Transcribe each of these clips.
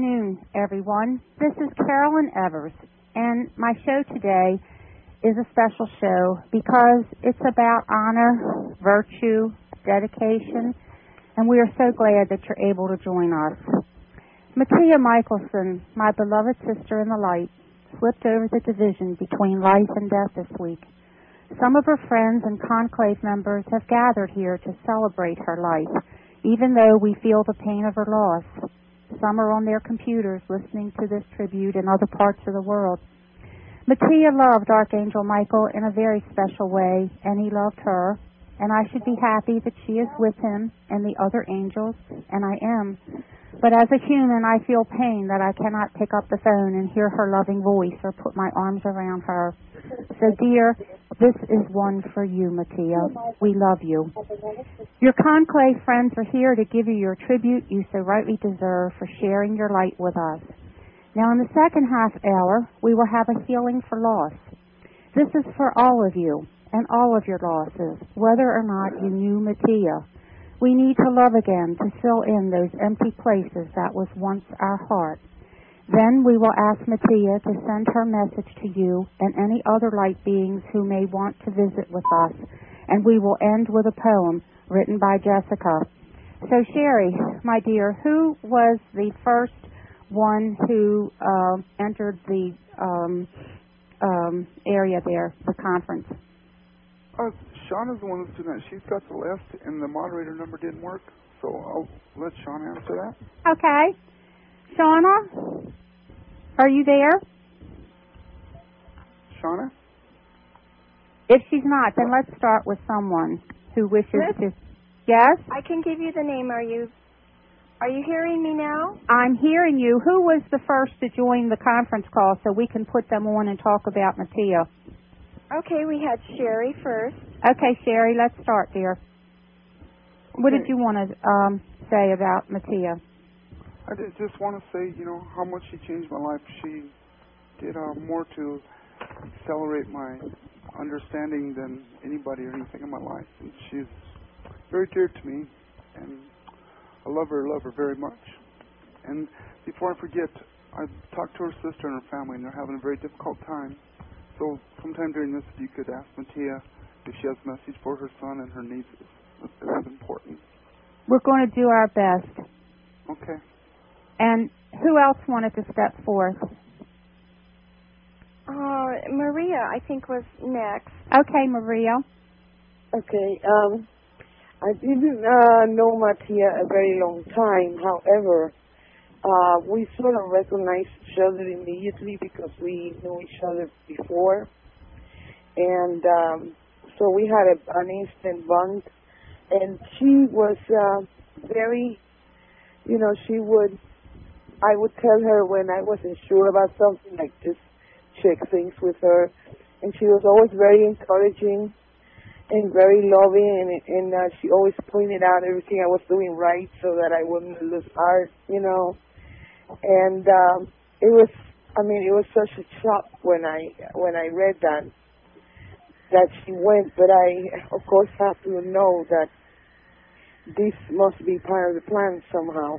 afternoon, everyone. This is Carolyn Evers, and my show today is a special show because it's about honor, virtue, dedication, and we are so glad that you're able to join us. Mattia Michelson, my beloved sister in the light, slipped over the division between life and death this week. Some of her friends and conclave members have gathered here to celebrate her life, even though we feel the pain of her loss. Some are on their computers listening to this tribute in other parts of the world. Mattia loved Archangel Michael in a very special way, and he loved her, and I should be happy that she is with him and the other angels, and I am. But as a human, I feel pain that I cannot pick up the phone and hear her loving voice or put my arms around her. So, dear, this is one for you, Mattia. We love you. Your conclave friends are here to give you your tribute you so rightly deserve for sharing your light with us. Now, in the second half hour, we will have a healing for loss. This is for all of you and all of your losses, whether or not you knew Mattia. We need to love again to fill in those empty places that was once our heart. Then we will ask Mattia to send her message to you and any other light beings who may want to visit with us, and we will end with a poem written by Jessica. So, Sherry, my dear, who was the first one who entered the area there, the conference? Shauna's the one who's doing that. She's got the list, and the moderator number didn't work, so I'll let Shauna answer that. Okay. Shauna, are you there? Shauna? If she's not, then let's start with someone who wishes to... Yes? I can give you the name. Are you hearing me now? I'm hearing you. Who was the first to join the conference call so we can put them on and talk about Mattia? Okay, we had Sherry first. Okay, Sherry, let's start, dear. What did you want to say about Mattia? I just want to say, how much she changed my life. She did more to accelerate my understanding than anybody or anything in my life. And she's very dear to me, and I love her very much. And before I forget, I talked to her sister and her family, and they're having a very difficult time. So sometime during this, if you could ask Mattia if she has a message for her son and her nieces. That's important. We're going to do our best. Okay. And who else wanted to step forth? Maria, I think, was next. Okay, Maria. Okay. I didn't know Mattia a very long time. However, we sort of recognized each other immediately because we knew each other before. And so we had an instant bond. And she was very, I would tell her when I wasn't sure about something, like just check things with her. And she was always very encouraging and very loving, and she always pointed out everything I was doing right so that I wouldn't lose heart, And it was such a shock when I read that she went, but I, of course, have to know that this must be part of the plan somehow,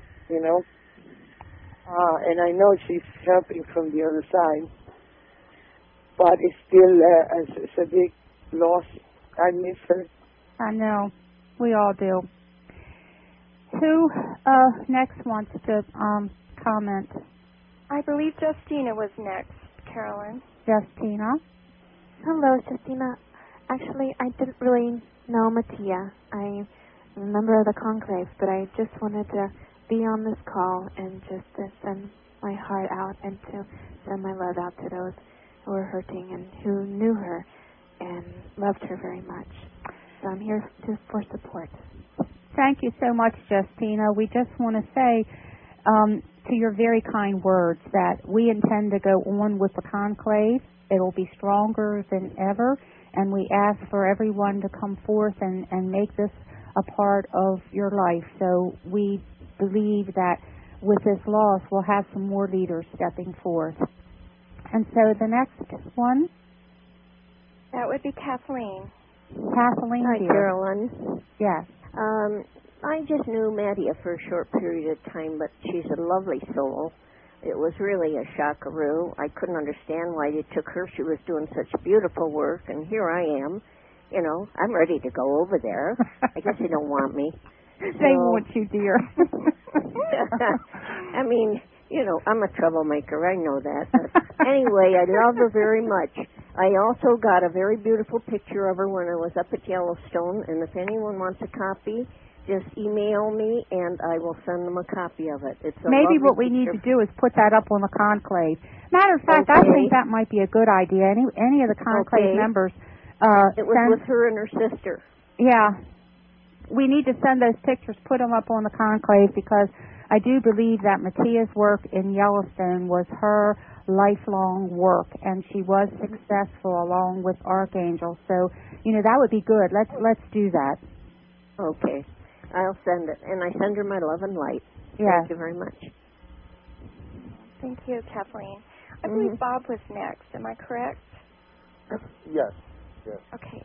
and I know she's helping from the other side, but it's still it's a big loss. I miss her. I know. We all do. Who next wants to comment? I believe Justina was next, Carolyn. Justina. Hello, Justina. Actually, I didn't really know Mattia. I'm a member of the conclave, but I just wanted to be on this call and just to send my heart out and to send my love out to those who were hurting and who knew her and loved her very much. So I'm here for support. Thank you so much, Justina. We just want to say to your very kind words that we intend to go on with the conclave. It will be stronger than ever, and we ask for everyone to come forth and make this a part of your life. So we believe that with this loss, we'll have some more leaders stepping forth. And so the next one? That would be Kathleen. Kathleen, Hi, dear. Carolyn. Yes. I just knew Mattia for a short period of time, but she's a lovely soul. It was really a shockaroo. I couldn't understand why they took her. She was doing such beautiful work, and here I am. You know, I'm ready to go over there. I guess they don't want me. They want you, dear. I mean, you know, I'm a troublemaker. I know that. But anyway, I love her very much. I also got a very beautiful picture of her when I was up at Yellowstone, and if anyone wants a copy, just email me, and I will send them a copy of it. It's a Maybe what we picture. need to do is put that up on the conclave. Matter of fact, I think that might be a good idea. Any of the conclave members. It was with her and her sister. Yeah. We need to send those pictures, put them up on the conclave, because I do believe that Mattia's work in Yellowstone was her lifelong work, and she was successful along with Archangel. So, you know, that would be good. Let's do that. Okay. I'll send it. And I send her my love and light. Yeah. Thank you very much. Thank you, Kathleen. I believe Bob was next. Am I correct? Yes. Okay.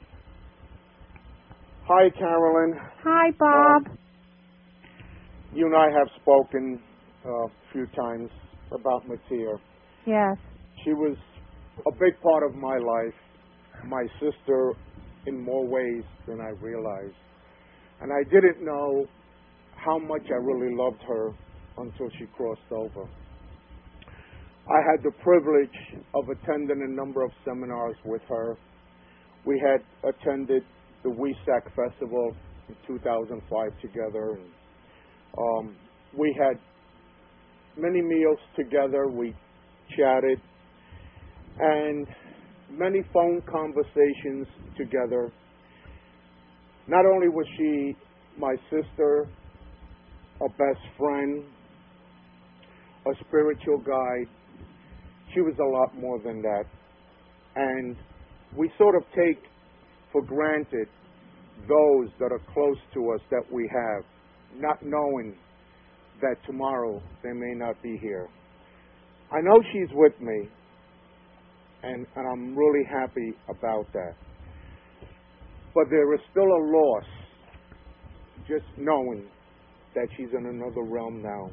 Hi, Carolyn. Hi, Bob. You and I have spoken a few times about Mattia. Yes. She was a big part of my life, my sister in more ways than I realized. And I didn't know how much I really loved her until she crossed over. I had the privilege of attending a number of seminars with her. We had attended the WESAC Festival in 2005 together, and we had many meals together. We chatted, and many phone conversations together. Not only was she my sister, a best friend, a spiritual guide, she was a lot more than that. And we sort of take for granted those that are close to us that we have, not knowing that tomorrow they may not be here. I know she's with me, and I'm really happy about that. But there is still a loss just knowing that she's in another realm now.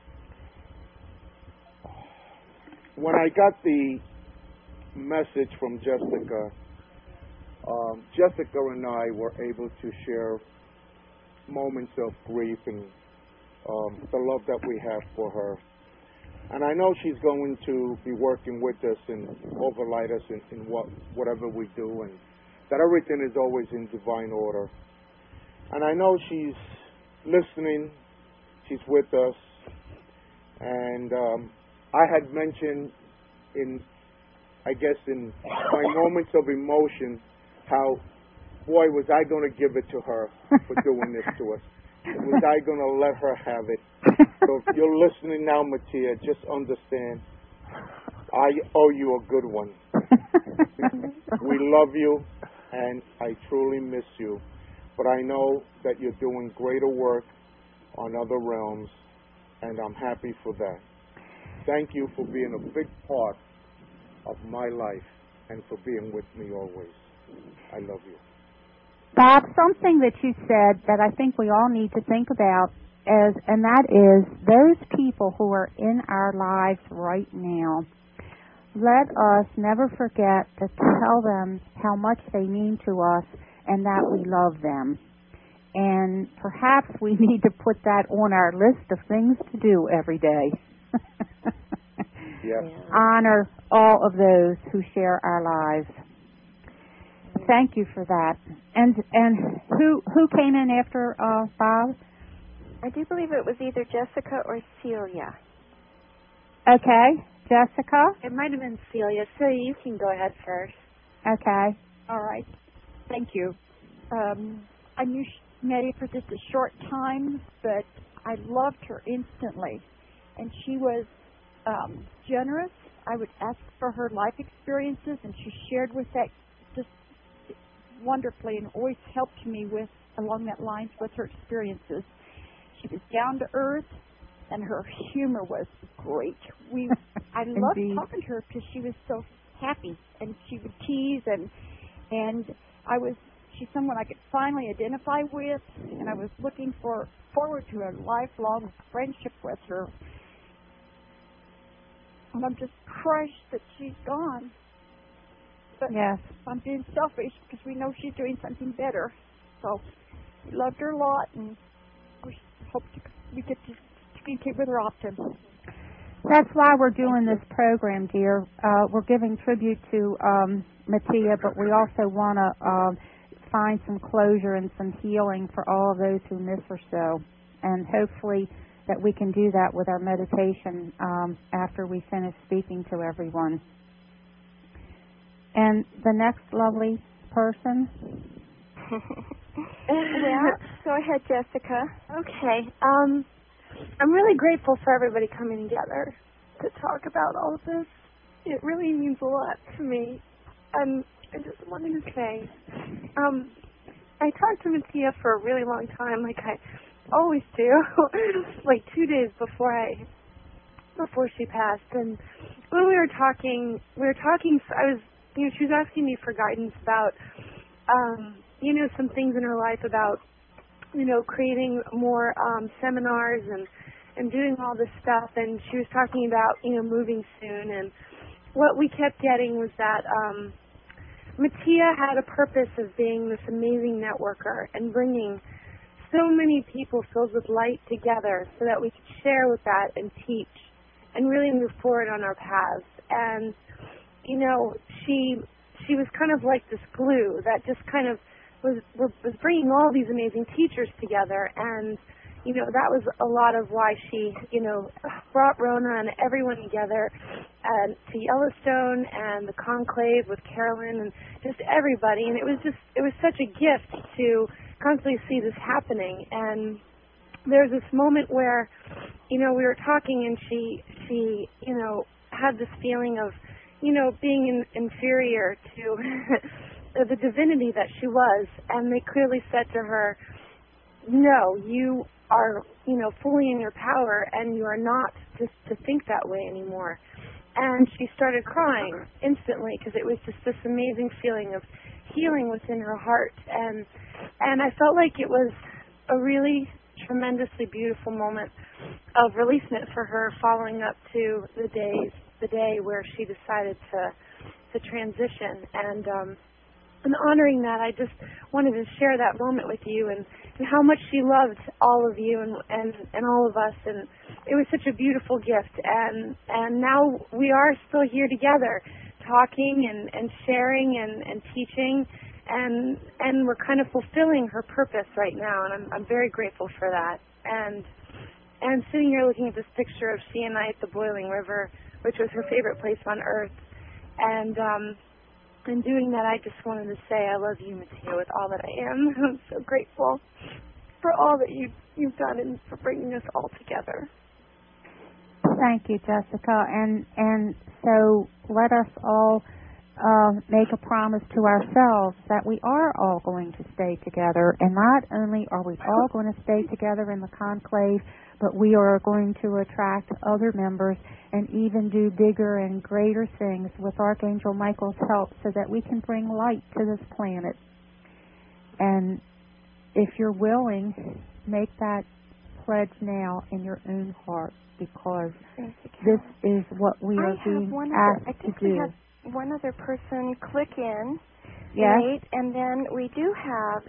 When I got the message from Jessica, Jessica and I were able to share moments of grief and the love that we have for her. And I know she's going to be working with us and overlight us in whatever we do, and that everything is always in divine order. And I know she's listening, she's with us, and I had mentioned in my moments of emotion how, boy, was I going to give it to her for doing this to us. Was I going to let her have it? So if you're listening now, Mattia, just understand, I owe you a good one. We love you, and I truly miss you. But I know that you're doing greater work on other realms, and I'm happy for that. Thank you for being a big part of my life and for being with me always. I love you. Bob, something that you said that I think we all need to think about and that is those people who are in our lives right now. Let us never forget to tell them how much they mean to us and that we love them. And perhaps we need to put that on our list of things to do every day. Yes. Honor all of those who share our lives. Thank you for that. And who came in after Bob? I do believe it was either Jessica or Celia. Okay. Jessica? It might have been Celia. Celia, you can go ahead first. Okay. All right. Thank you. I knew Nettie for just a short time, but I loved her instantly. And she was generous. I would ask for her life experiences, and she shared with that just wonderfully and always helped me with along that lines with her experiences. She was down to earth, and her humor was great. I loved talking to her because she was so happy, and she would tease, and she's someone I could finally identify with, and I was looking forward to a lifelong friendship with her. And I'm just crushed that she's gone. But Yes. I'm being selfish because we know she's doing something better. So we loved her a lot, and we hope we get to communicate with her often. That's why we're doing this program, dear. We're giving tribute to Mattia, but we also want to find some closure and some healing for all of those who miss her so. And hopefully that we can do that with our meditation after we finish speaking to everyone. And the next lovely person. Yeah, go ahead, Jessica. Okay. I'm really grateful for everybody coming together to talk about all of this. It really means a lot to me. I just wanted to say, I talked to Mattia for a really long time, like I always do, like 2 days before she passed. And when we were talking, I was, she was asking me for guidance about, some things in her life about, creating more seminars and doing all this stuff. And she was talking about, moving soon. And what we kept getting was that Mattia had a purpose of being this amazing networker and bringing so many people filled with light together so that we could share with that and teach and really move forward on our paths. And, she was kind of like this glue that just kind of was bringing all these amazing teachers together. And, that was a lot of why she, brought Rona and everyone together to Yellowstone and the conclave with Carolyn and just everybody. And it was such a gift to constantly see this happening. And there's this moment where, we were talking and she had this feeling of, being inferior to the divinity that she was. And they clearly said to her, no, you are, fully in your power, and you are not just to think that way anymore. And she started crying instantly because it was just this amazing feeling of healing within her heart. And I felt like it was a really tremendously beautiful moment of releasement for her, following up to the day where she decided to transition. And honoring that, I just wanted to share that moment with you and how much she loved all of you and all of us. And it was such a beautiful gift. And now we are still here together talking and sharing and teaching. And we're kind of fulfilling her purpose right now. And I'm very grateful for that. And sitting here looking at this picture of she and I at the Boiling River, which was her favorite place on earth. And in doing that, I just wanted to say I love you, Mattia, with all that I am. I'm so grateful for all that you've done and for bringing us all together. Thank you, Jessica. And so let us all make a promise to ourselves that we are all going to stay together. And not only are we all going to stay together in the conclave, but we are going to attract other members and even do bigger and greater things with Archangel Michael's help so that we can bring light to this planet. And if you're willing, make that pledge now in your own heart, because this is what we are being asked to do. We have one other person click in, yes. Nate, and then we do have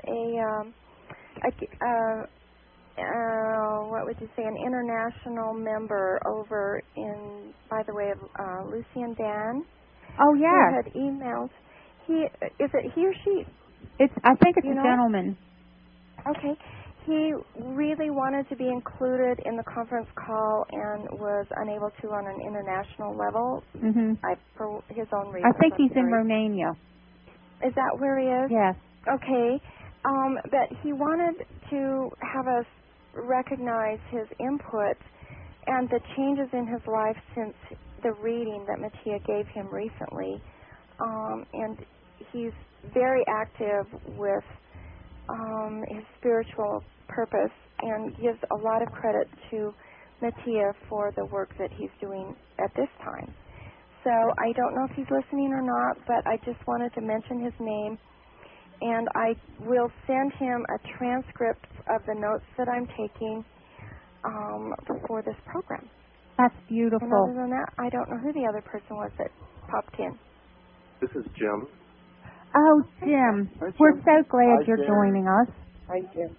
what would you say, an international member over in, by the way, of Lucy and Dan. Oh, yeah. Who had emails. Is it he or she? I think it's a gentleman. Okay. He really wanted to be included in the conference call and was unable to on an international level. Mm-hmm. For his own reasons. I think he's in Romania. Is that where he is? Yes. Okay. But he wanted to have us recognize his input and the changes in his life since the reading that Mattia gave him recently. And he's very active with his spiritual purpose and gives a lot of credit to Mattia for the work that he's doing at this time. So I don't know if he's listening or not, but I just wanted to mention his name. And I will send him a transcript of the notes that I'm taking for this program. That's And beautiful. other than that, I don't know who the other person was that popped in. This is Jim. Oh, Jim, Hi, Jim. we're so glad Hi, you're Jim. joining us. Hi, Jim.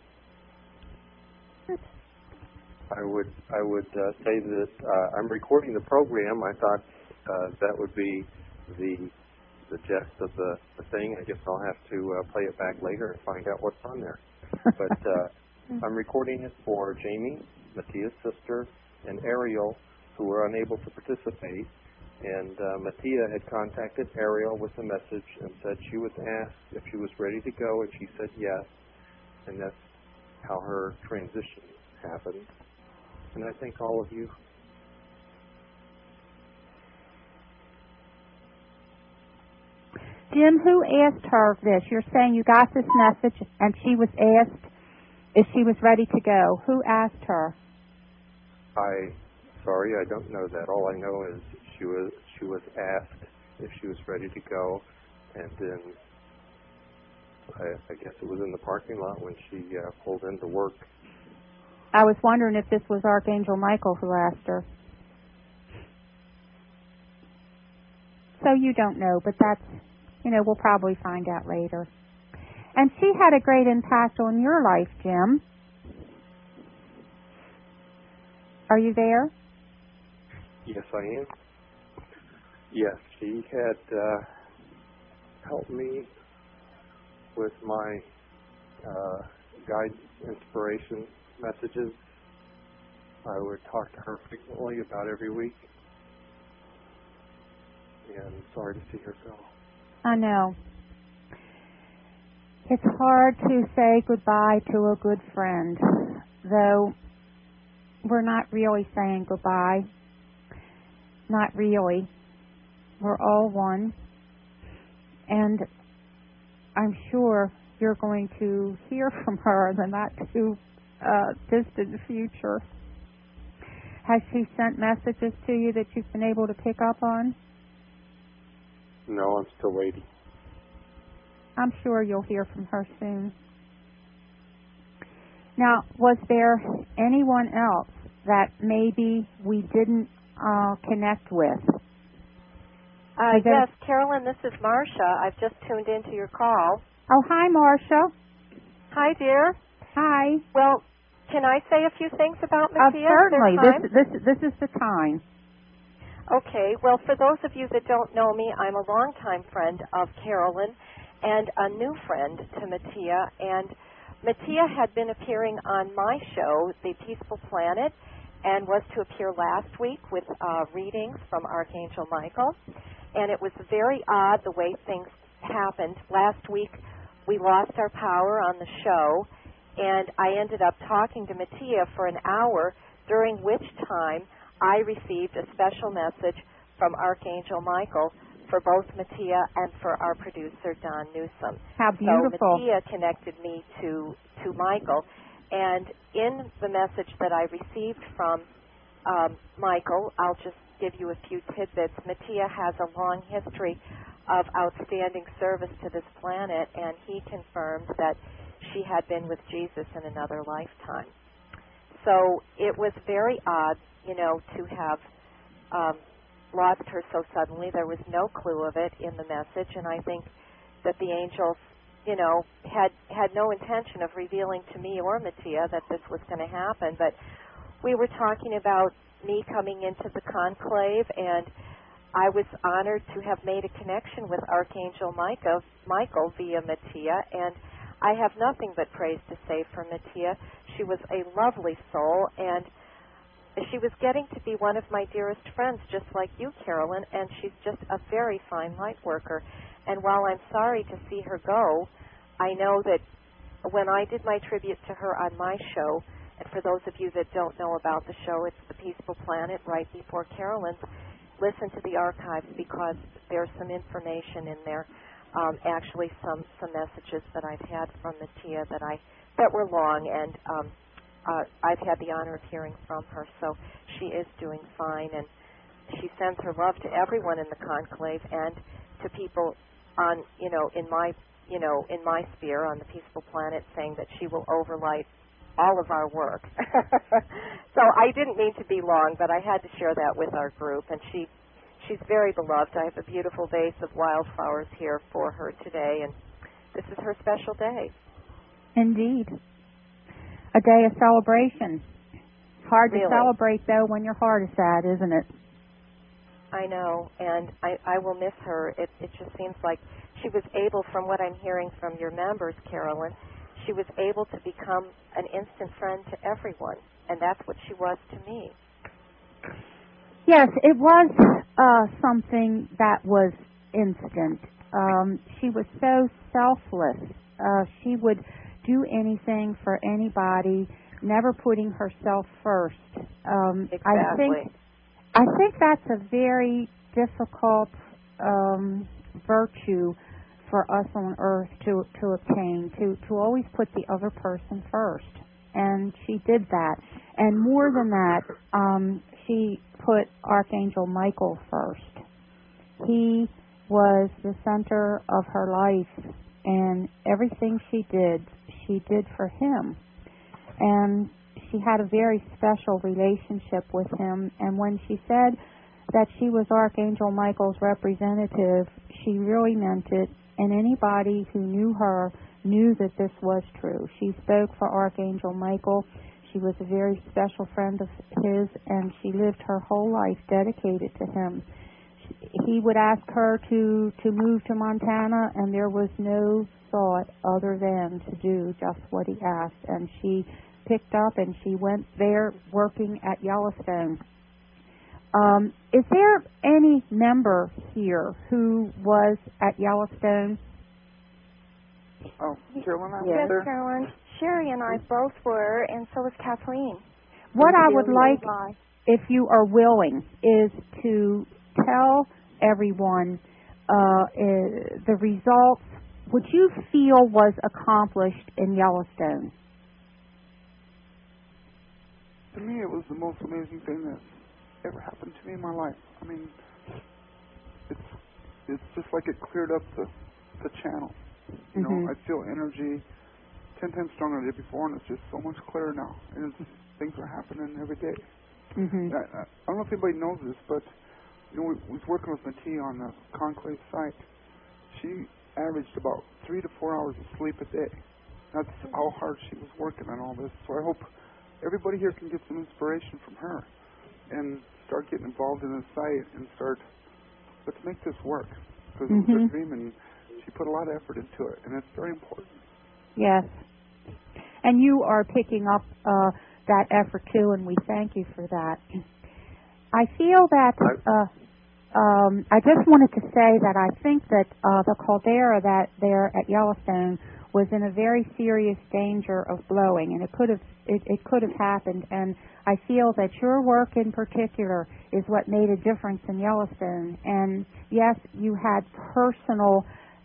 I would say that I'm recording the program. I thought that would be the gist of the thing. I guess I'll have to play it back later and find out what's on there. But I'm recording it for Jamie, Mattia's sister, and Ariel, who were unable to participate. And Mattia had contacted Ariel with a message and said she was asked if she was ready to go, and she said yes. And that's how her transition happened. And I thank all of you. Jim, who asked her this? You're saying you got this message and she was asked if she was ready to go. Who asked her? Sorry, I don't know that. All I know is she was asked if she was ready to go, and then I guess it was in the parking lot when she pulled into work. I was wondering if this was Archangel Michael who asked her. So you don't know, but that's, we'll probably find out later. And she had a great impact on your life, Jim. Are you there? Yes, I am. Yes, she had helped me with my guide inspiration messages. I would talk to her frequently, about every week. And sorry to see her go. I know. It's hard to say goodbye to a good friend, though we're not really saying goodbye. Not really. We're all one. And I'm sure you're going to hear from her in the not too distant future. Has she sent messages to you that you've been able to pick up on? No, I'm still waiting. I'm sure you'll hear from her soon. Now, was there anyone else that maybe we didn't connect with? Yes, Carolyn, this is Marcia. I've just tuned into your call. Oh, hi, Marcia. Hi, dear. Hi. Well, can I say a few things about Mattia? Certainly. This is the time. Okay. Well, for those of you that don't know me, I'm a longtime friend of Carolyn and a new friend to Mattia. And Mattia had been appearing on my show, The Peaceful Planet, and was to appear last week with readings from Archangel Michael. And it was very odd the way things happened. Last week, we lost our power on the show, and I ended up talking to Mattia for an hour, during which time I received a special message from Archangel Michael for both Mattia and for our producer, Don Newsom. How beautiful. So Mattia connected me to Michael, and in the message that I received from Michael, I'll just give you a few tidbits. Mattia has a long history of outstanding service to this planet, and he confirmed that she had been with Jesus in another lifetime. So it was very odd, to have lost her so suddenly. There was no clue of it in the message, and I think that the angels, had no intention of revealing to me or Mattia that this was going to happen. But we were talking about me coming into the conclave, and I was honored to have made a connection with Archangel Michael via Mattia, and I have nothing but praise to say for Mattia. She was a lovely soul, and she was getting to be one of my dearest friends, just like you, Carolyn, and she's just a very fine light worker. And while I'm sorry to see her go, I know that when I did my tribute to her on my show, and for those of you that don't know about the show, it's The Peaceful Planet right before Carolyn's, listen to the archives because there's some information in there, actually some messages that I've had from Mattia that were long, and I've had the honor of hearing from her. So she is doing fine, and she sends her love to everyone in the conclave and to people on, in my sphere on the Peaceful Planet, saying that she will overlight all of our work. So I didn't mean to be long, but I had to share that with our group, and she's very beloved. I have a beautiful vase of wildflowers here for her today, and this is her special day. Indeed. A day of celebration. Hard Really? to celebrate, though, when your heart is sad, isn't it? I know, and I will miss her. It just seems like she was able, from what I'm hearing from your members, Carolyn, she was able to become an instant friend to everyone, and that's what she was to me. Yes, it was something that was instant. She was so selfless. She would do anything for anybody, never putting herself first. Exactly. I think that's a very difficult virtue for us on earth to obtain, to always put the other person first. And she did that. And more than that, she put Archangel Michael first. He was the center of her life, and everything she did for him. And she had a very special relationship with him, and when she said that she was Archangel Michael's representative, she really meant it, and anybody who knew her knew that this was true. She spoke for Archangel Michael. She was a very special friend of his, and she lived her whole life dedicated to him. He would ask her to move to Montana, and there was no thought other than to do just what he asked, and she picked up and she went there working at Yellowstone. Is there any member here who was at Yellowstone? Oh, Carolyn, I was Yes, there. Carolyn. Sherry and I both were, and so was Kathleen. What I would like, if you are willing, is to tell everyone the results, what you feel was accomplished in Yellowstone. To me, it was the most amazing thing that's ever happened to me in my life. I mean, it's just like it cleared up the channel. You know, I feel energy 10 times stronger than I did before, and it's just so much clearer now. And things are happening every day. I don't know if anybody knows this, but you know, we was working with Mattia on the conclave site. She averaged about 3 to 4 hours of sleep a day. That's how hard she was working on all this. So I hope everybody here can get some inspiration from her and start getting involved in the site and let's make this work. Because it was her dream, and she put a lot of effort into it, and it's very important. Yes. And you are picking up that effort too, and we thank you for that. I feel that I just wanted to say that I think that the caldera that there at Yellowstone was in a very serious danger of blowing, and it could have happened. And I feel that your work in particular is what made a difference in Yellowstone. And yes, you had personal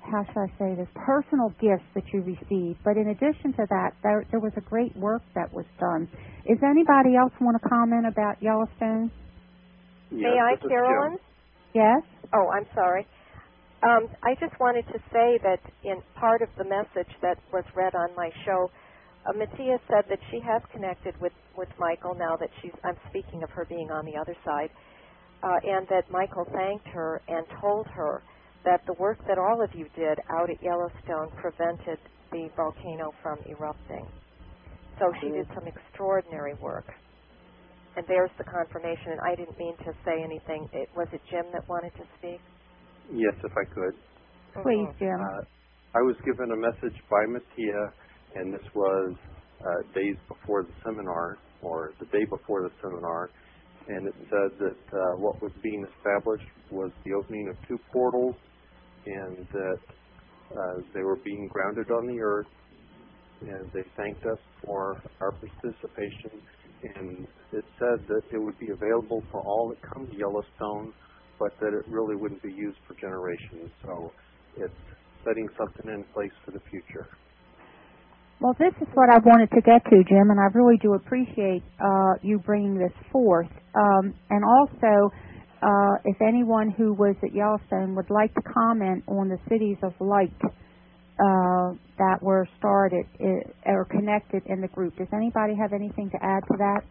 gifts that you received. But in addition to that, there was a great work that was done. Is anybody else want to comment about Yellowstone? Yes, May I, Carolyn? Yes? Oh, I'm sorry. I just wanted to say that in part of the message that was read on my show, Mattia said that she has connected with Michael now that I'm speaking of her being on the other side, and that Michael thanked her and told her that the work that all of you did out at Yellowstone prevented the volcano from erupting. So she did some extraordinary work. And there's the confirmation, and I didn't mean to say anything. Was it Jim that wanted to speak? Yes, if I could. Please, Jim. I was given a message by Mattia, and this was days before the seminar, or the day before the seminar, and it said that what was being established was the opening of 2 portals, and that they were being grounded on the earth, and they thanked us for our participation, and it said that it would be available for all that come to Yellowstone, but that it really wouldn't be used for generations. So it's setting something in place for the future. Well, this is what I wanted to get to, Jim, and I really do appreciate you bringing this forth. And also, if anyone who was at Yellowstone would like to comment on the Cities of Light that were started or connected in the group. Does anybody have anything to add to that?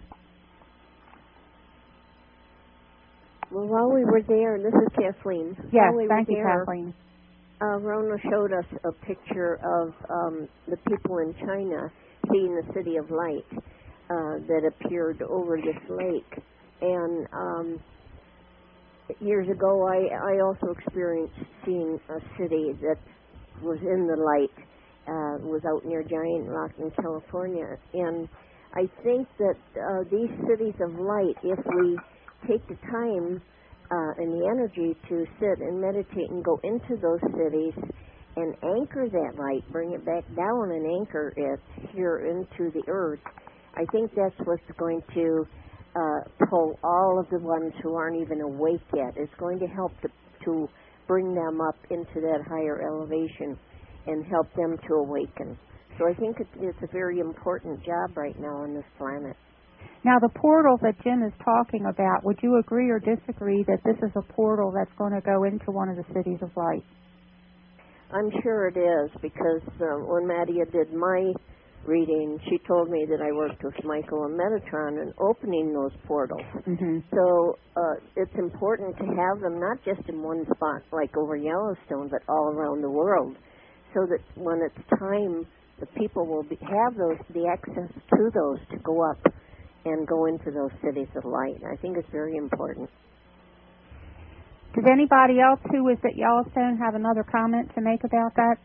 Well, while we were there, this is Kathleen. Yes, thank you, Kathleen. Rona showed us a picture of the people in China seeing the City of Light that appeared over this lake. And years ago, I also experienced seeing a city that was in the light, was out near Giant Rock in California. And I think that these cities of light, if we take the time and the energy to sit and meditate and go into those cities and anchor that light, bring it back down and anchor it here into the earth, I think that's what's going to pull all of the ones who aren't even awake yet. It's going to help to bring them up into that higher elevation and help them to awaken. So I think it's a very important job right now on this planet. Now, the portal that Jim is talking about, would you agree or disagree that this is a portal that's going to go into one of the cities of light? I'm sure it is, because when Mattia did my reading, she told me that I worked with Michael and Metatron in opening those portals. Mm-hmm. So it's important to have them not just in one spot like over Yellowstone, but all around the world, so that when it's time, the people will have the access to those to go up and go into those cities of light. I think it's very important. Does anybody else who was at Yellowstone have another comment to make about that?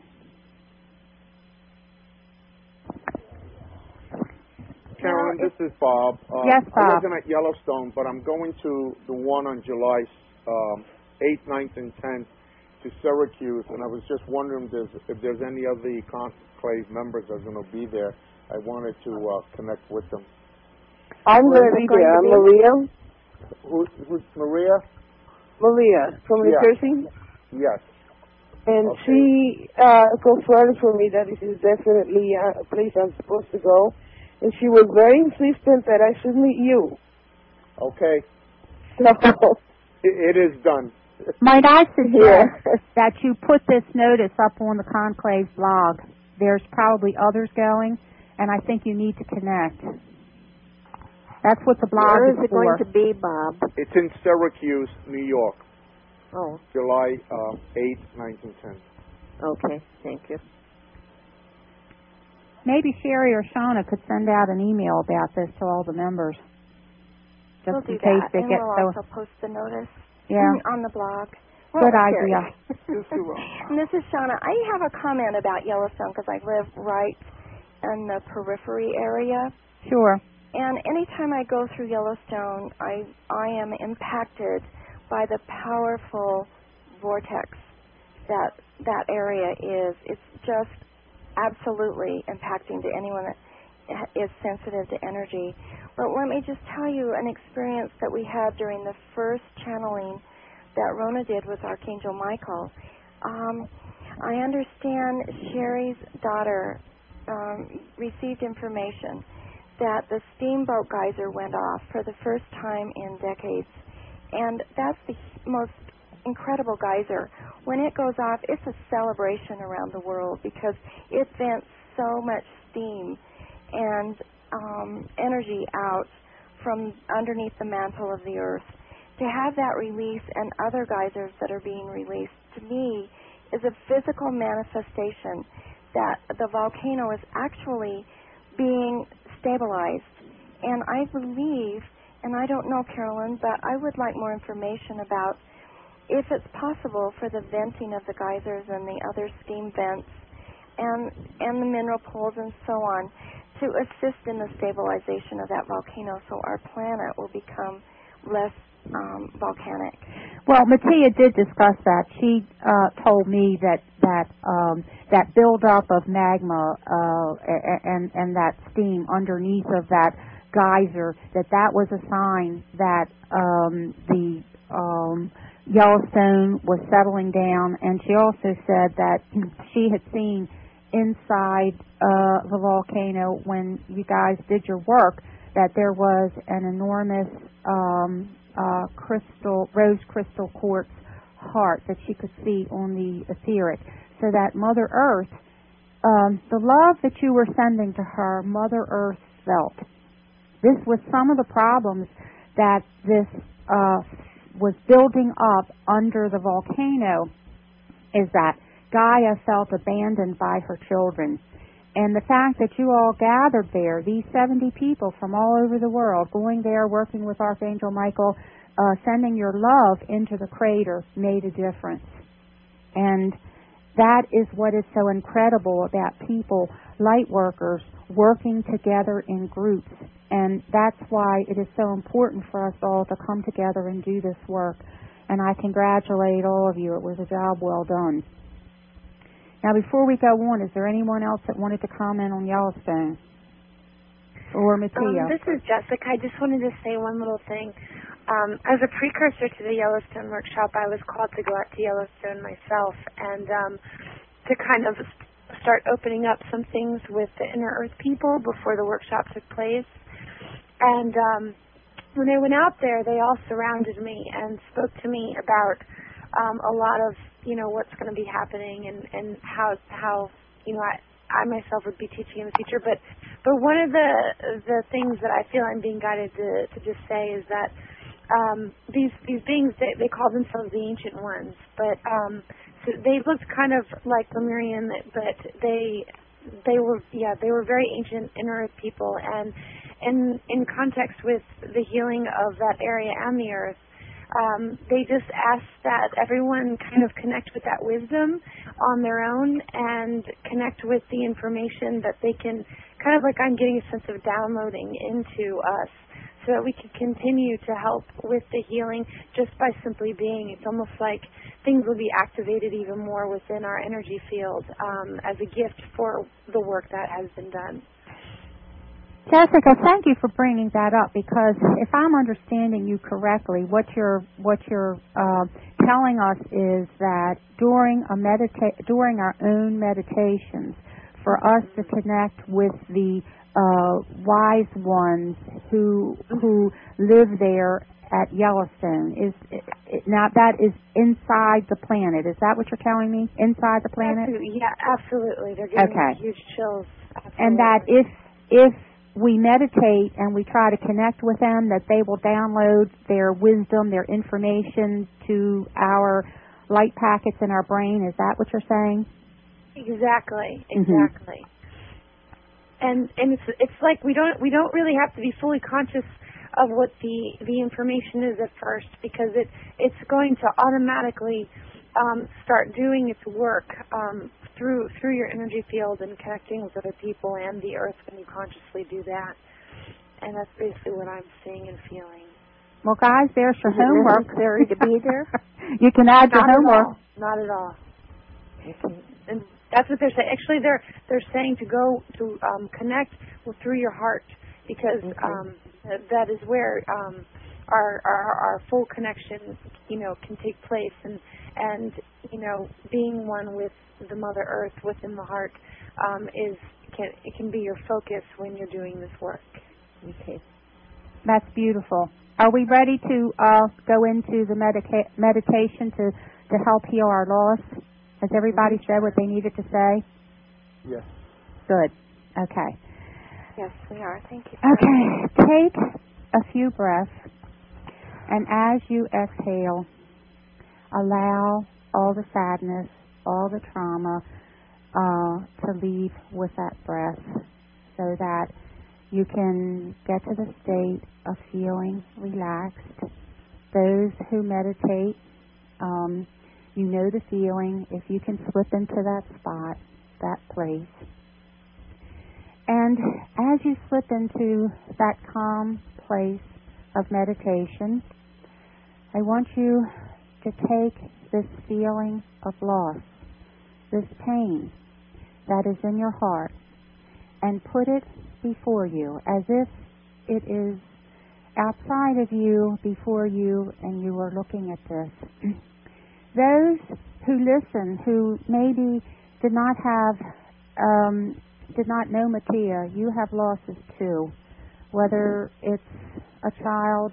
Carolyn, this is Bob. Yes, Bob. I wasn't at Yellowstone, but I'm going to the one on July 8th, 9th, and 10th to Syracuse, and I was just wondering if there's any of the conclave members that are going to be there. I wanted to connect with them. I'm going to be there. Maria. Who's Maria? Maria from New Jersey. Yes. And okay. She confirmed for me that this is definitely a place I'm supposed to go. And she was very insistent that I should meet you. Okay. So it is done. Might I suggest that you put this notice up on the Conclave blog? There's probably others going, and I think you need to connect. That's what the blog Where is is it for. going to be, Bob? It's in Syracuse, New York. Oh. July 8th, 9th, and 10th. Okay, thank you. Maybe Sherry or Shauna could send out an email about this to all the members. Just we'll in do case that, they and get we'll also post the notice on the blog. Well, good idea. And this is Shauna. I have a comment about Yellowstone because I live right in the periphery area. Sure. And anytime I go through Yellowstone, I am impacted by the powerful vortex that area is. It's just absolutely impacting to anyone that is sensitive to energy. But let me just tell you an experience that we had during the first channeling that Rona did with Archangel Michael. I understand Sherry's daughter received information that the steamboat geyser went off for the first time in decades. And that's the most incredible geyser. When it goes off, it's a celebration around the world because it vents so much steam and energy out from underneath the mantle of the earth. To have that release and other geysers that are being released, to me, is a physical manifestation that the volcano is actually being stabilized. And I believe, and I don't know, Carolyn, but I would like more information about if it's possible for the venting of the geysers and the other steam vents and the mineral pools and so on to assist in the stabilization of that volcano so our planet will become less volcanic. Well, Mattia did discuss that. She told me that buildup of magma and that steam underneath of that geyser, that was a sign that the Yellowstone was settling down. And she also said that she had seen inside the volcano when you guys did your work that there was an enormous rose crystal quartz heart that she could see on the etheric, so that Mother Earth the love that you were sending to her, Mother Earth felt. This was some of the problems that this was building up under the volcano, is that Gaia felt abandoned by her children. And the fact that you all gathered there, these 70 people from all over the world, going there, working with Archangel Michael, sending your love into the crater, made a difference. And that is what is so incredible about people, light workers, working together in groups. And that's why it is so important for us all to come together and do this work. And I congratulate all of you. It was a job well done. Now, before we go on, is there anyone else that wanted to comment on Yellowstone? Or Mattia? This is Jessica. I just wanted to say one little thing. As a precursor to the Yellowstone workshop, I was called to go out to Yellowstone myself and to kind of start opening up some things with the Inner Earth people before the workshop took place. And when I went out there, they all surrounded me and spoke to me about a lot of, what's going to be happening and how I myself would be teaching in the future. But one of the things that I feel I'm being guided to just say is that these beings, they call themselves the Ancient Ones, but so they looked kind of like Lemurian, but they were very ancient Inner Earth people, and in context with the healing of that area and the Earth, they just asked that everyone kind of connect with that wisdom on their own and connect with the information that they can, kind of like I'm getting a sense of downloading into us, so that we can continue to help with the healing just by simply being. It's almost like things will be activated even more within our energy field as a gift for the work that has been done. Jessica, thank you for bringing that up, because if I'm understanding you correctly, what you're telling us is that during our own meditations, for us to connect with the wise ones who live there at Yellowstone, now that is inside the planet. Is that what you're telling me? Inside the planet? Absolutely. They're giving me huge chills. Absolutely. And that if we meditate and we try to connect with them, that they will download their wisdom, their information to our light packets in our brain. Is that what you're saying? Exactly. Mm-hmm. And it's like we don't really have to be fully conscious of what the information is at first, because it's going to automatically start doing its work through your energy field and connecting with other people and the Earth when you consciously do that. And that's basically what I'm seeing and feeling. Well, guys, there's your homework. Necessary to be there? You can add your homework. Not at all. And that's what they're saying. Actually, they're saying to go to connect through your heart, because that is where our full connection, can take place, and being one with the Mother Earth within the heart it can be your focus when you're doing this work. Okay, that's beautiful. Are we ready to go into the meditation to help heal our loss? Has everybody said what they needed to say? Yes. Good. Okay. Yes, we are. Thank you. Okay. Take a few breaths, and as you exhale, allow all the sadness, all the trauma to leave with that breath, so that you can get to the state of feeling relaxed. Those who meditate, you know the feeling. If you can slip into that spot, that place. And as you slip into that calm place of meditation, I want you to take this feeling of loss, this pain that is in your heart, and put it before you as if it is outside of you, before you, and you are looking at this. Those who listen, who maybe did not know Mattia, you have losses too. Whether it's a child,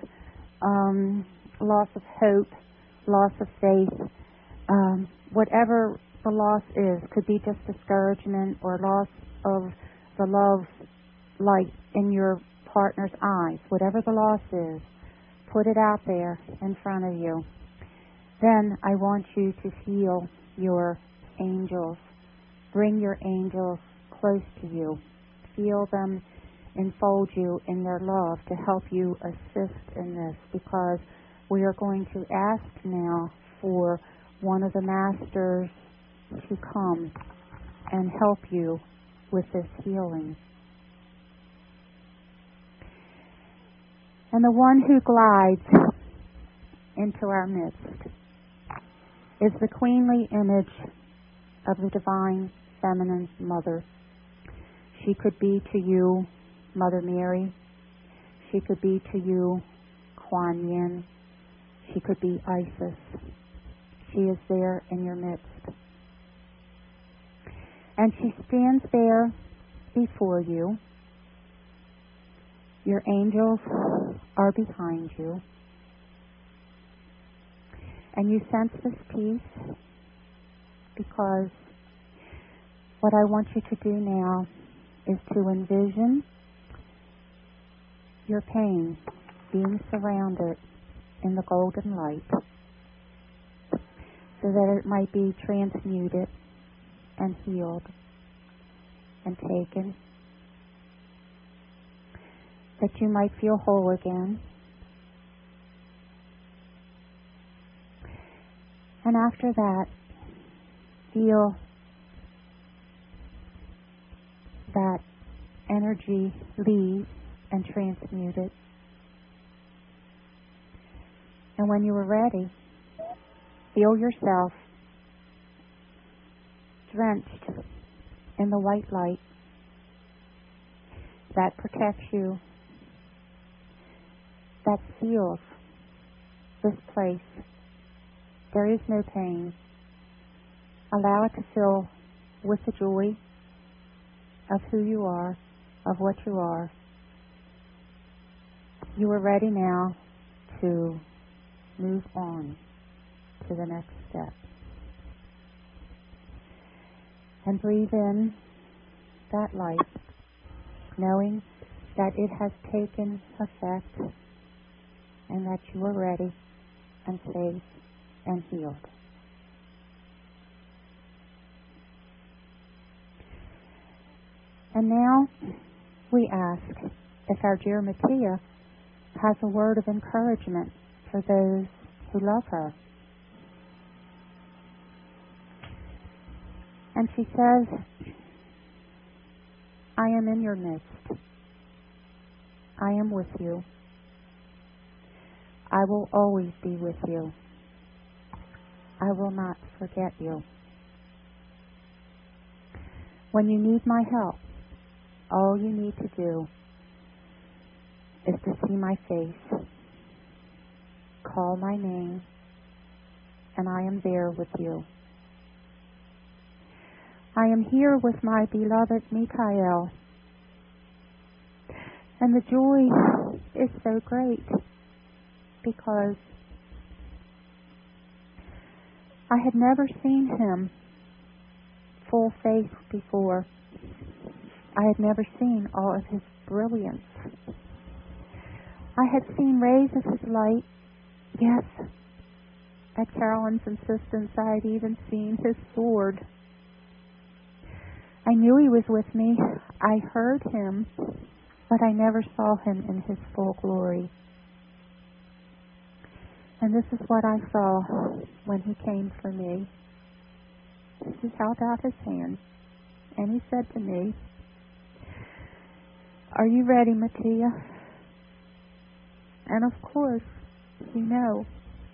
loss of hope, loss of faith, whatever the loss is. Could be just discouragement or loss of the love light in your partner's eyes. Whatever the loss is, put it out there in front of you. Then I want you to feel your angels. Bring your angels close to you. Feel them enfold you in their love to help you assist in this, because we are going to ask now for one of the masters to come and help you with this healing. And the one who glides into our midst is the queenly image of the divine feminine mother. She could be to you Mother Mary. She could be to you Kuan Yin. She could be Isis. She is there in your midst. And she stands there before you. Your angels are behind you. And you sense this peace, because what I want you to do now is to envision your pain being surrounded in the golden light, so that it might be transmuted and healed and taken, that you might feel whole again. And after that, feel that energy leave and transmute it. And when you are ready, feel yourself drenched in the white light that protects you, that seals this place. There is no pain. Allow it to fill with the joy of who you are, of what you are. You are ready now to move on to the next step. And breathe in that light, knowing that it has taken effect and that you are ready and safe and healed. And now we ask if our dear Mattia has a word of encouragement for those who love her. And she says, I am in your midst. I am with you. I will always be with you. I will not forget you. When you need my help, all you need to do is to see my face, call my name, and I am there with you. I am here with my beloved Mikhail, and the joy is so great because I had never seen him full face before. I had never seen all of his brilliance. I had seen rays of his light. Yes, at Carolyn's insistence, I had even seen his sword. I knew he was with me. I heard him, but I never saw him in his full glory. And this is what I saw when he came for me. He held out his hand, and he said to me, "Are you ready, Mattia?" And of course, you know,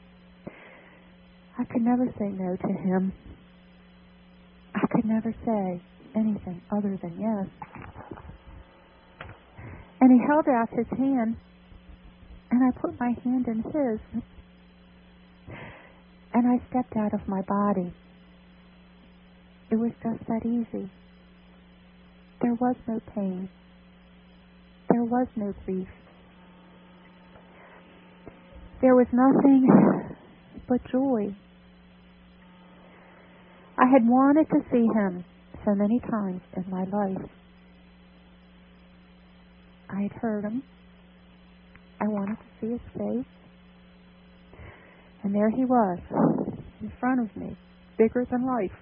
I could never say no to him. I could never say anything other than yes. And he held out his hand, and I put my hand in his, and I stepped out of my body. It was just that easy. There was no pain. There was no grief. There was nothing but joy. I had wanted to see him so many times in my life. I had heard him. I wanted to see his face. And there he was, in front of me, bigger than life.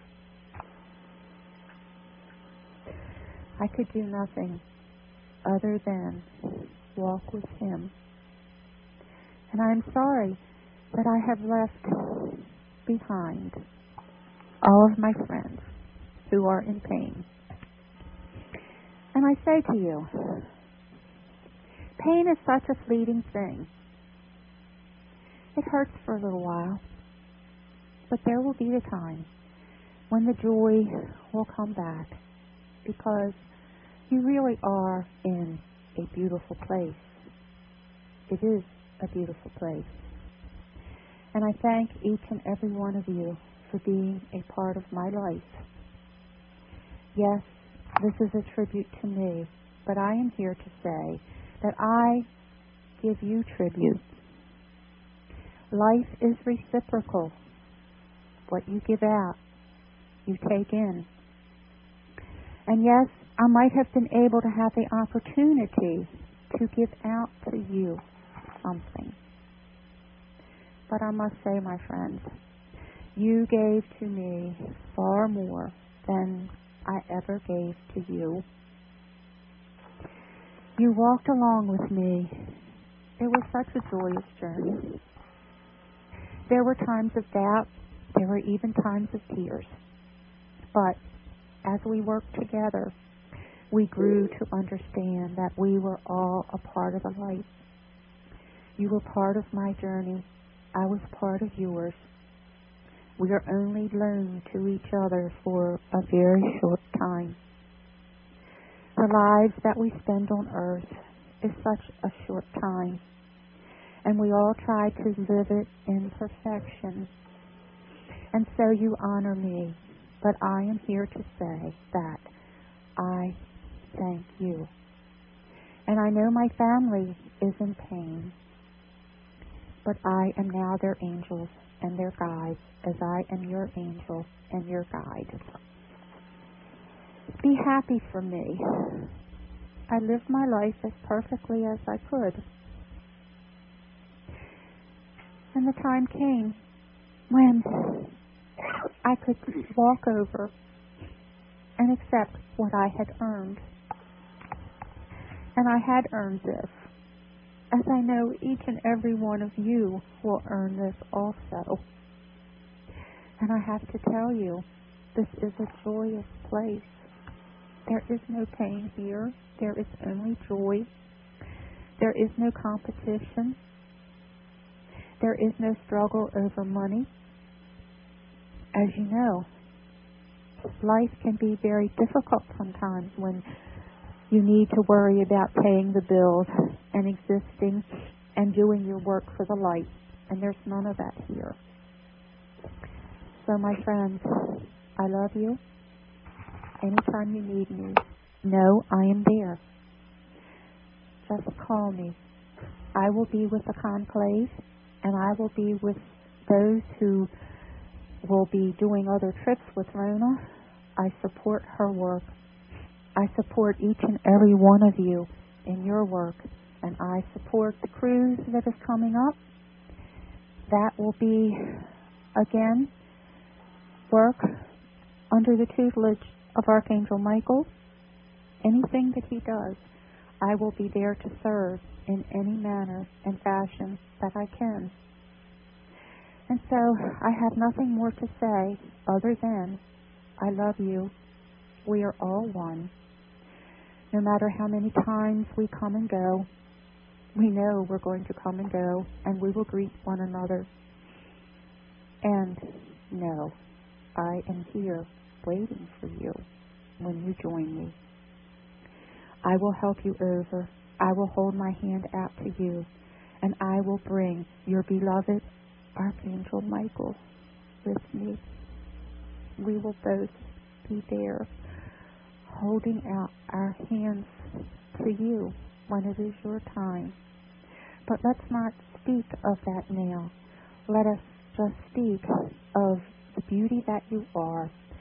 I could do nothing other than walk with him. And I'm sorry that I have left behind all of my friends who are in pain. And I say to you, pain is such a fleeting thing. It hurts for a little while, but there will be a time when the joy will come back, because you really are in a beautiful place. It is a beautiful place. And I thank each and every one of you for being a part of my life. Yes, this is a tribute to me, but I am here to say that I give you tribute. Life is reciprocal. What you give out, you take in. And yes, I might have been able to have the opportunity to give out to you something. But I must say, my friends, you gave to me far more than I ever gave to you. You walked along with me. It was such a joyous journey. There were times of doubt. There were even times of tears. But as we worked together, we grew to understand that we were all a part of the light. You were part of my journey. I was part of yours. We are only loaned to each other for a very short time. The lives that we spend on earth is such a short time, and we all try to live it in perfection. And so you honor me, but I am here to say that I thank you. And I know my family is in pain, but I am now their angels and their guides, as I am your angel and your guide. Be happy for me. I lived my life as perfectly as I could. And the time came when I could walk over and accept what I had earned. And I had earned this, as I know each and every one of you will earn this also. And I have to tell you, this is a joyous place. There is no pain here. There is only joy. There is no competition. There is no struggle over money. As you know, life can be very difficult sometimes when you need to worry about paying the bills and existing and doing your work for the light. And there's none of that here. So my friends, I love you. Anytime you need me, know I am there. Just call me. I will be with the conclave, and I will be with those who will be doing other trips with Rona. I support her work. I support each and every one of you in your work, and I support the cruise that is coming up. That will be, again, work under the tutelage of Archangel Michael. Anything that he does, I will be there to serve in any manner and fashion that I can. And so I have nothing more to say other than I love you. We are all one. No matter how many times we come and go, we know we're going to come and go, and we will greet one another. And no, I am here waiting for you when you join me. I will help you over. I will hold my hand out to you, and I will bring your beloved Archangel Michael with me. We will both be there, holding out our hands to you when it is your time. But let's not speak of that now. Let us just speak of the beauty that you are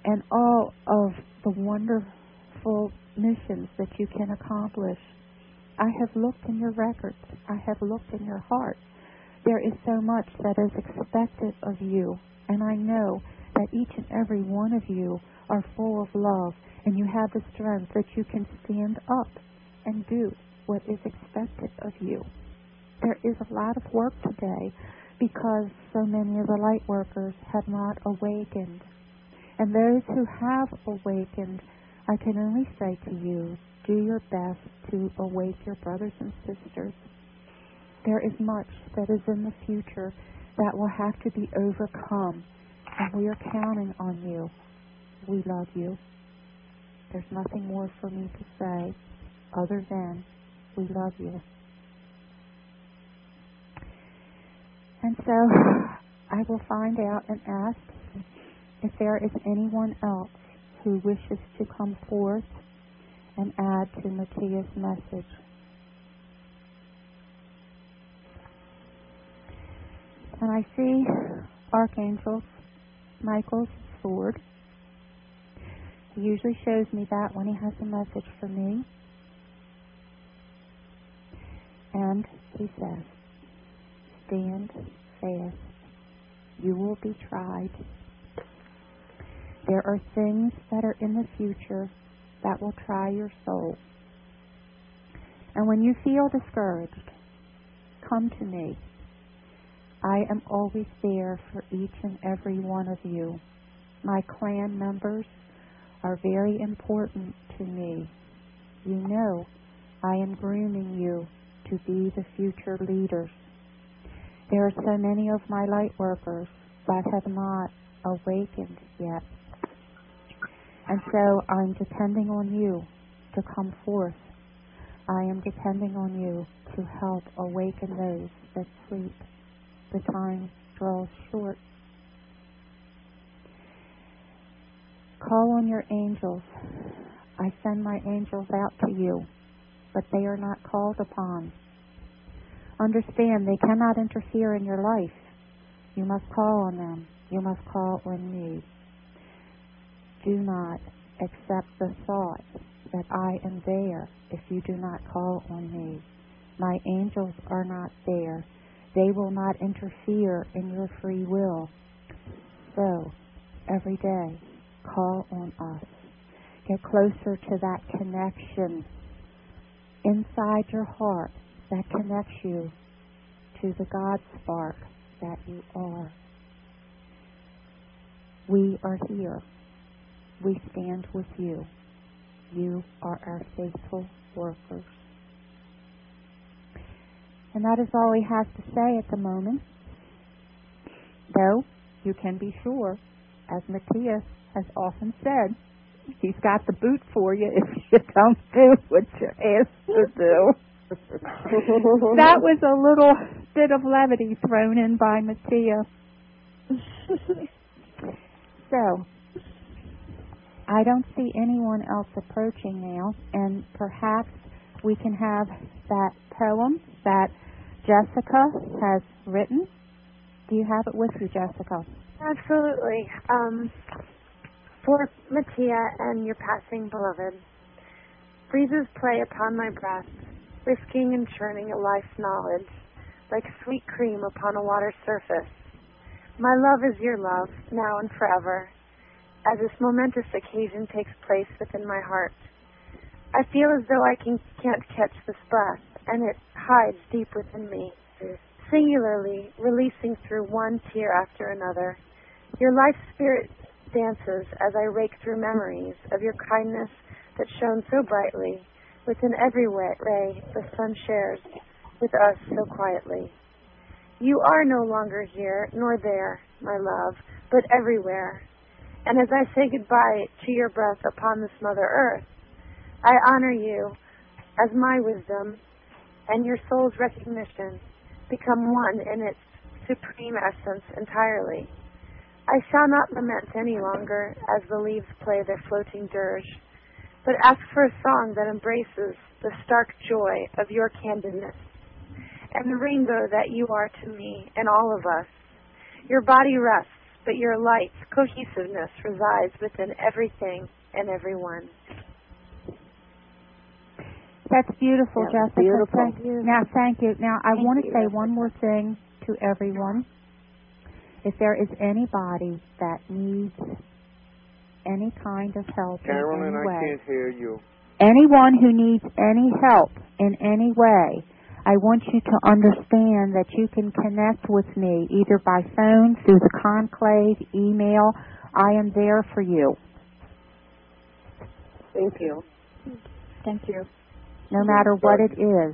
and all of the wonderful missions that you can accomplish. I have looked in your records. I have looked in your heart. There is so much that is expected of you, and I know that each and every one of you are full of love, and you have the strength that you can stand up and do what is expected of you. There is a lot of work today because so many of the light workers have not awakened. And those who have awakened, I can only say to you, do your best to awake your brothers and sisters. There is much that is in the future that will have to be overcome, and we are counting on you. We love you. There's nothing more for me to say other than we love you. And so I will find out and ask if there is anyone else who wishes to come forth and add to Mattia's message. And I see Archangel Michael's sword. He usually shows me that when he has a message for me. And he says, stand fast. You will be tried. There are things that are in the future that will try your soul. And when you feel discouraged, come to me. I am always there for each and every one of you. My clan members are very important to me. You know, I am grooming you to be the future leaders. There are so many of my light workers that have not awakened yet. And so I'm depending on you to come forth. I am depending on you to help awaken those that sleep. The time draws short. Call on your angels. I send my angels out to you, but they are not called upon. Understand, they cannot interfere in your life. You must call on them. You must call on me. Do not accept the thought that I am there if you do not call on me. My angels are not there. They will not interfere in your free will. So, every day, call on us. Get closer to that connection inside your heart that connects you to the God spark that you are. We are here. We stand with you. You are our faithful workers. And that is all he has to say at the moment. Though, you can be sure, as Mattia has often said, he's got the boot for you if you don't do what you're asked to do. That was a little bit of levity thrown in by Mattia. So, I don't see anyone else approaching now, and perhaps we can have that poem that Jessica has written. Do you have it with you, Jessica? Absolutely. For Mattia and your passing beloved, breezes play upon my breast, whisking and churning a life's knowledge, like sweet cream upon a water surface. My love is your love, now and forever, as this momentous occasion takes place within my heart. I feel as though I can't catch this breath, and it hides deep within me, singularly releasing through one tear after another. Your life spirit dances as I rake through memories of your kindness that shone so brightly within every ray the sun shares with us so quietly. You are no longer here nor there, my love, but everywhere. And as I say goodbye to your breath upon this Mother Earth, I honor you as my wisdom and your soul's recognition become one in its supreme essence entirely. I shall not lament any longer as the leaves play their floating dirge, but ask for a song that embraces the stark joy of your candidness and the rainbow that you are to me and all of us. Your body rests but your light's cohesiveness resides within everything and everyone. That's beautiful, That was Jessica. beautiful. Thank you. Now, I want to you, say Jessica. one more thing to everyone. If there is anybody that needs any kind of help Carolyn, in any way, I can't hear you. anyone who needs any help in any way, I want you to understand that you can connect with me either by phone, through the conclave, email. I am there for you. Thank you. Thank you. No matter what it is.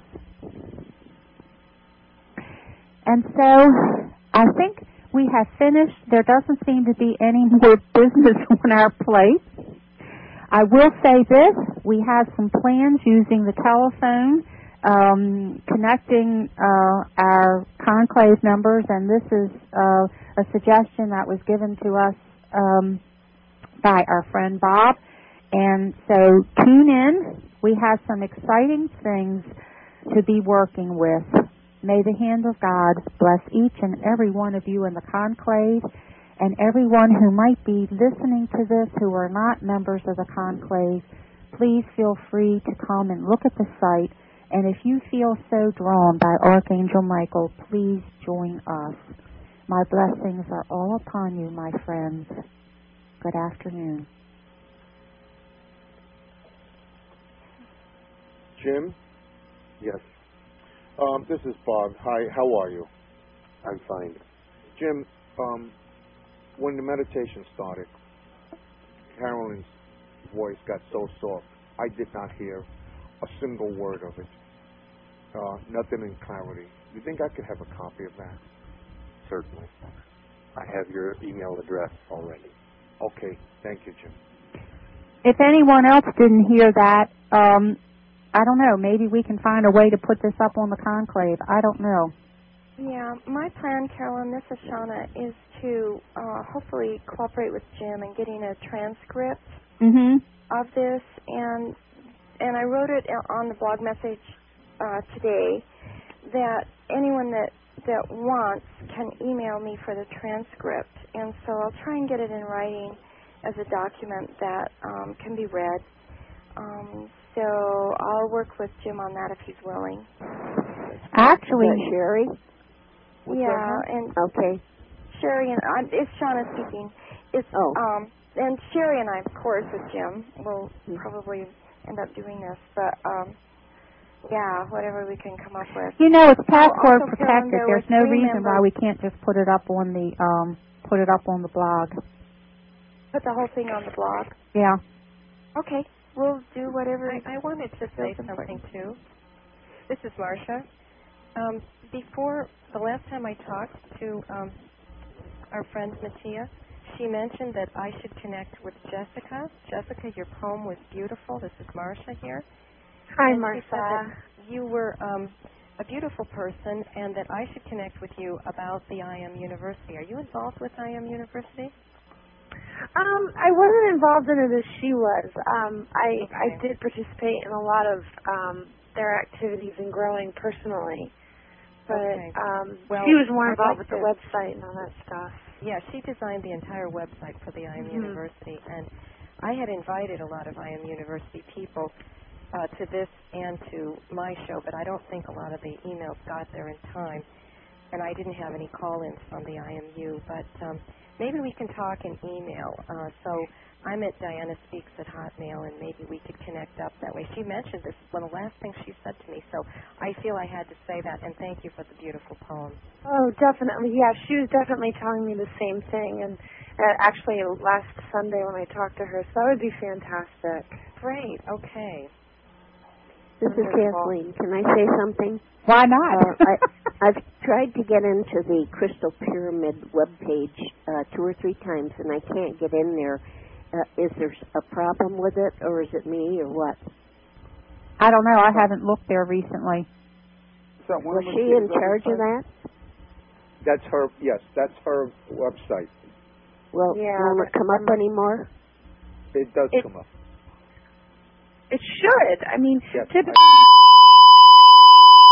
And so, I think we have finished. There doesn't seem to be any more business on our plate. I will say this. We have some plans using the telephone, connecting our conclave members, and this is a suggestion that was given to us by our friend Bob. And so tune in. We have some exciting things to be working with. May the hand of God bless each and every one of you in the conclave, and everyone who might be listening to this who are not members of the conclave. Please feel free to come and look at the site, and if you feel so drawn by Archangel Michael, please join us. My blessings are all upon you, my friends. Good afternoon. Jim? Yes, This is Bob. Hi, how are you? I'm fine. Jim, when the meditation started, Carolyn's voice got so soft, I did not hear a single word of it. Nothing in clarity. You think I could have a copy of that? Certainly. I have your email address already. Okay, thank you, Jim. If anyone else didn't hear that, I don't know, maybe we can find a way to put this up on the conclave. I don't know. Yeah, my plan, Carolyn, this is Shauna, is to hopefully cooperate with Jim in getting a transcript of this, and I wrote it on the blog message today that anyone that wants can email me for the transcript, and so I'll try and get it in writing as a document that can be read. So I'll work with Jim on that if he's willing. Actually, Sherry. And okay. Sherry and it's Shauna speaking. It's and Sherry and I, of course, with Jim, will probably end up doing this, but whatever we can come up with. You know, it's password also, protected. Carolyn, There's no reason members. why we can't just put it up on the blog. Put the whole thing on the blog. Yeah. Okay, we'll do whatever. I wanted to say something too. This is Marcia. Before the last time I talked to our friend Mattia, she mentioned that I should connect with Jessica. Jessica, your poem was beautiful. This is Marcia here. Hi, and Marcia. She said that you were a beautiful person and that I should connect with you about the IM University. Are you involved with IM University? I wasn't involved in it as she was. I did participate in a lot of their activities and growing personally. But she was more involved with the website and all that stuff. Yeah, she designed the entire website for the IM University, and I had invited a lot of IM University people to this and to my show, but I don't think a lot of the emails got there in time, and I didn't have any call-ins from the IMU, but maybe we can talk in email. So I'm at Diana Speaks at Hotmail, and maybe we could connect up that way. She mentioned this one of the last things she said to me, so I feel I had to say that, and thank you for the beautiful poem. Oh, definitely. Yeah, she was definitely telling me the same thing, and actually last Sunday when I talked to her, so that would be fantastic. Great, okay. This is Kathleen. Can I say something? Why not? I've tried to get into the Crystal Pyramid webpage 2 or 3 times, and I can't get in there. Is there a problem with it, or is it me, or what? I don't know. I haven't looked there recently. Was she in charge of that? That's her, yes, that's her website. Well, will it come up anymore? It does come up. It should. I mean, typically,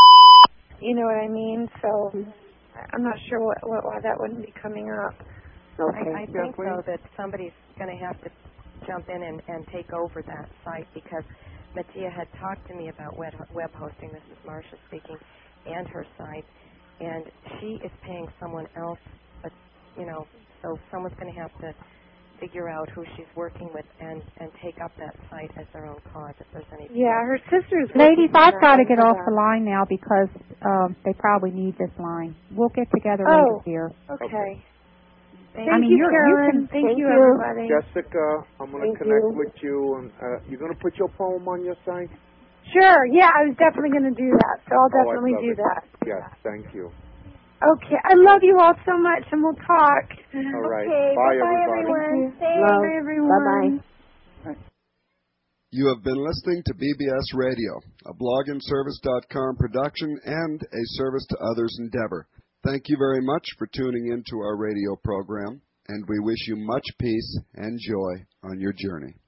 you know what I mean? So I'm not sure why that wouldn't be coming up. Okay. I think, though, that somebody's going to have to jump in and take over that site, because Mattia had talked to me about web hosting, this is Marcia speaking, and her site, and she is paying someone else, but, so someone's going to have to figure out who she's working with and take up that site as their own cause if there's any. Yeah, her sister's. Ladies, I've got to get off the line now because they probably need this line. We'll get together later here. Okay. Thank you, Carolyn. Thank you, everybody. Jessica, I'm going to connect with you. And you're going to put your poem on your site? Sure. Yeah, I was definitely going to do that, so I'll definitely do that. Yes, thank you. Okay. I love you all so much, and we'll talk. All right. Okay. Bye, everyone. Bye, everyone. Bye-bye. You have been listening to BBS Radio, a blogandservice.com production and a service to others endeavor. Thank you very much for tuning into our radio program, and we wish you much peace and joy on your journey.